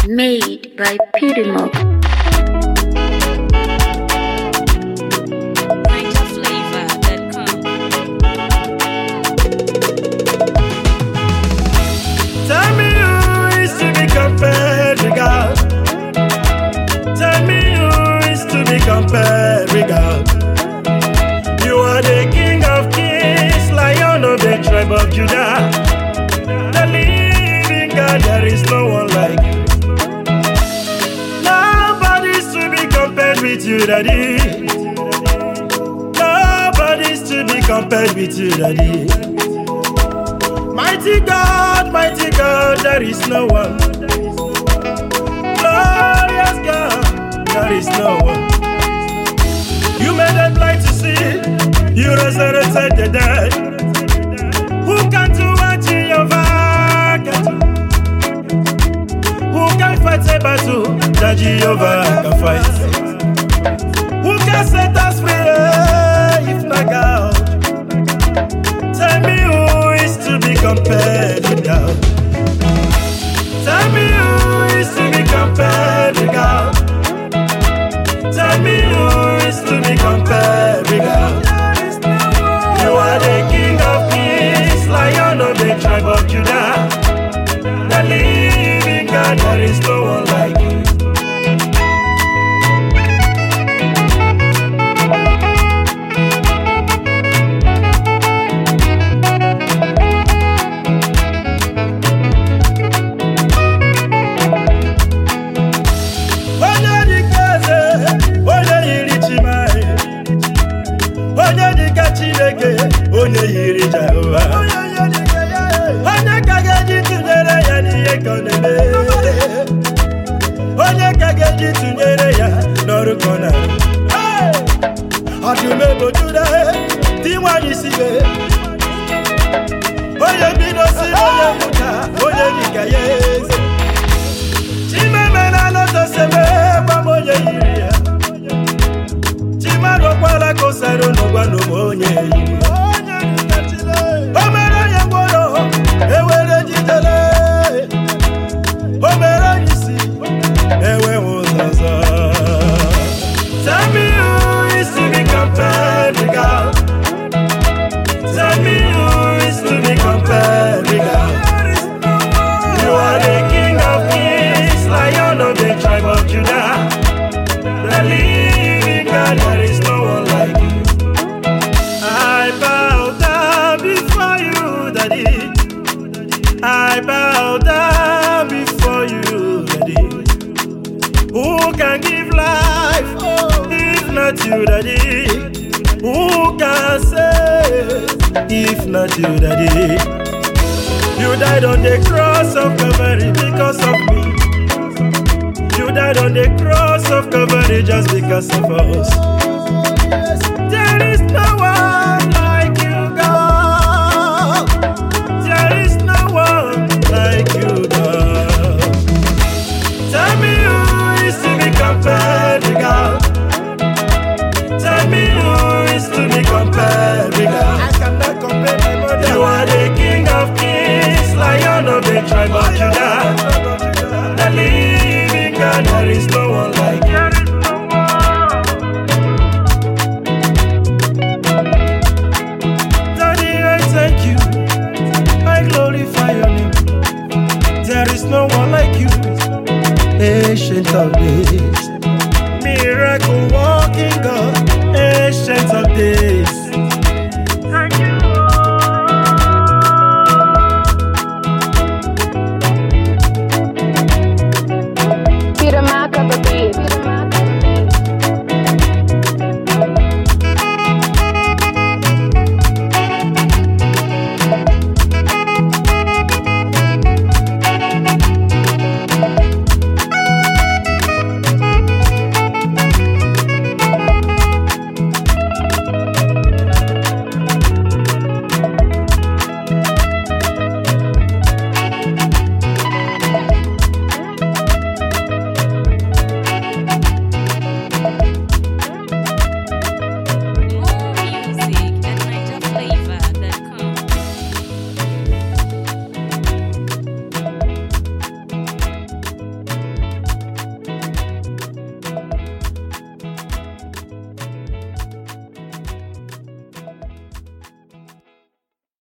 Made by Pirimok. Tell me who is to be compared with God. Tell me who is to be compared with God. You are the King of Kings, Lion of the tribe of Judah. The living God, there is no one like you. Nobody's to be compared with you, Daddy. Nobody's to be compared with you, Daddy. Mighty God, there is no one. Glorious God, there is no one. You made the blind to see, you resurrected the dead. Who can do what Jehovah can do? Who can fight a battle that Jehovah can fight? Who can set us free if not God? Tell me who is to be compared with God. Tell me who is to be compared with God. Tell me who is to be compared with God. You are the King of Kings, Lion of the tribe of Judah. The living God, there is no one like you. Onye yiri Jehova, onye kageji tụnyere ya n'ihe ka ọ na-eme, onye kageji tụnyere ya n'ọrụ ka ọ na-arụ. Ọdụm ebojude dị nwanyị sibe, onye bido si onye nwụta, onye dịka ya eze. Chimemena n'otosebe gwa m onye yiri ya, Chimarokwala kosaro n'ụgwa n'ụmụ onye yiri ya. Omere onye gwọrọ, ewere jidere. Omere onye isi, ewe ụzọzọ. Tell me who is to be compared with God. Tell me who is to be compared with God. You are the King of Kings, Lion of the tribe of Judah. The living God, there is no one like you. I bow down before you, Daddy. I bow down before you, Daddy. Who can give life if not you, Daddy? Who can save if not you, Daddy? You died on the cross of Calvary because of me. You died on the cross of Calvary just because of us.